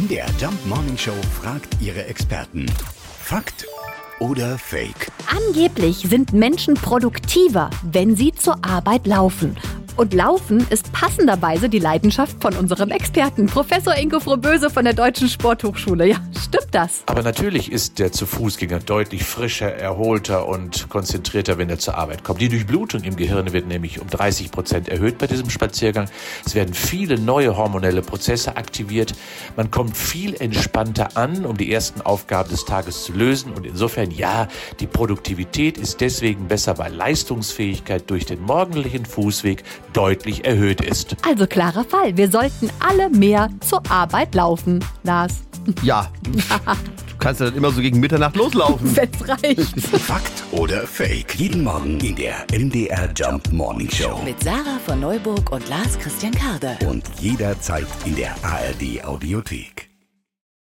MDR Jump Morning Show fragt ihre Experten. Fakt oder Fake? Angeblich sind Menschen produktiver, wenn sie zur Arbeit laufen. Und Laufen ist passenderweise die Leidenschaft von unserem Experten, Professor Ingo Froboese von der Deutschen Sporthochschule. Ja, stimmt das? Aber natürlich ist der Zu-Fußgänger deutlich frischer, erholter und konzentrierter, wenn er zur Arbeit kommt. Die Durchblutung im Gehirn wird nämlich um 30% erhöht bei diesem Spaziergang. Es werden viele neue hormonelle Prozesse aktiviert. Man kommt viel entspannter an, um die ersten Aufgaben des Tages zu lösen. Und insofern, ja, die Produktivität ist deswegen besser, weil Leistungsfähigkeit durch den morgendlichen Fußweg deutlich erhöht ist. Also klarer Fall. Wir sollten alle mehr zur Arbeit laufen, Lars. Ja, du kannst ja dann immer so gegen Mitternacht loslaufen. Wenn's reicht. Fakt oder Fake? Jeden Morgen in der MDR Jump Morning Show. Mit Sarah von Neuburg und Lars Christian Karde. Und jederzeit in der ARD Audiothek.